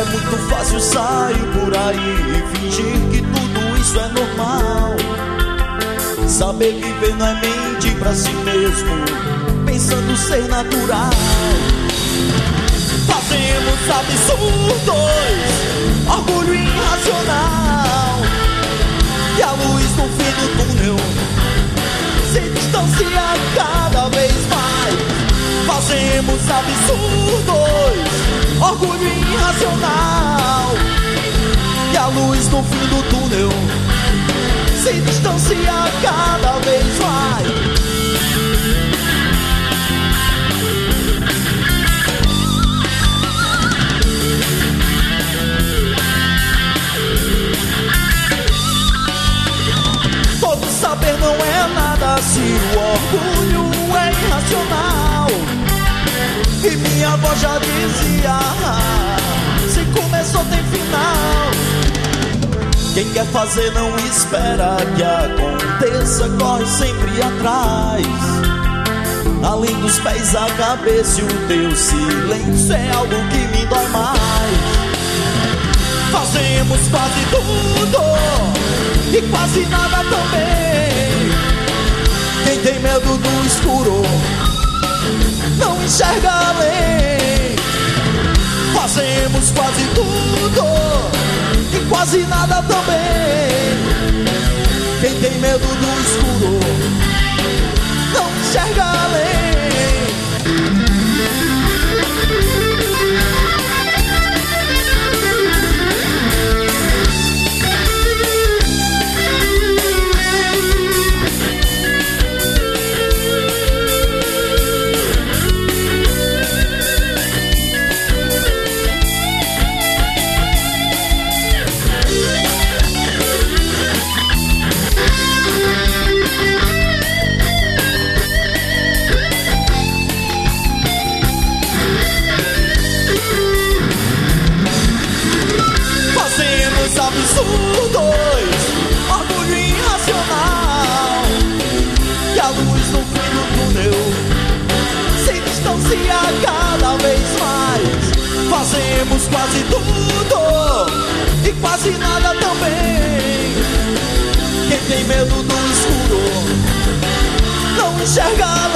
muito fácil sair por aí e fingir que tudo isso é normal. Saber viver não é mentir pra si mesmo, pensando ser natural. Fazemos absurdos, orgulho irracional, e a luz no fim do túnel se distancia cada vez mais. Fazemos absurdos, orgulho irracional, e a luz no fim do túnel se distancia cada vez mais. Todo saber não é nada se o orgulho é irracional. E minha avó já dizia, se começou tem final. Quem quer fazer não espera que aconteça, corre sempre atrás. Além dos pés à cabeça, e o teu silêncio é algo que me dói mais. Fazemos quase tudo e quase nada também. Quem tem medo do escuro não enxerga além. Fazemos quase tudo e quase nada também. Quem tem medo do escuro não enxerga além. Absurdos, orgulho irracional, e a luz no fim do túnel se distancia cada vez mais. Fazemos quase tudo e quase nada também. Quem tem medo do escuro não enxerga